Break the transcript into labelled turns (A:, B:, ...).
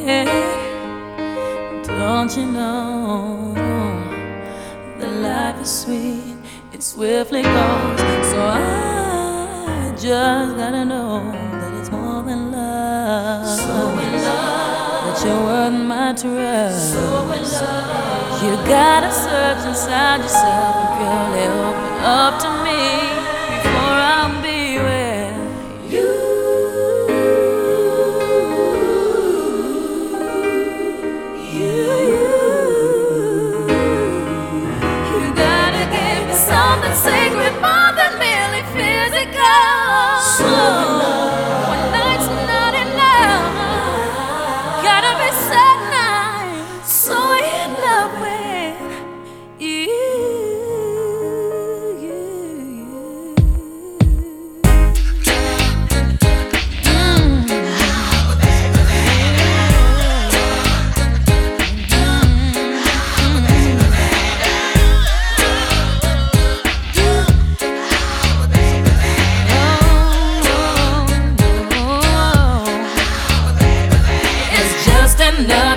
A: Don't you know that life is sweet, it swiftly goes. So I just gotta know that it's more than love.
B: So in love,
A: that you're worth my trust.
B: so in love,
A: You gotta search inside yourself and purely open up to me before I'll be with you. You gotta give me something sacred more than merely physical.
B: so in love,
A: When nights are not enough, gotta be so nice, so in love with you. It's just another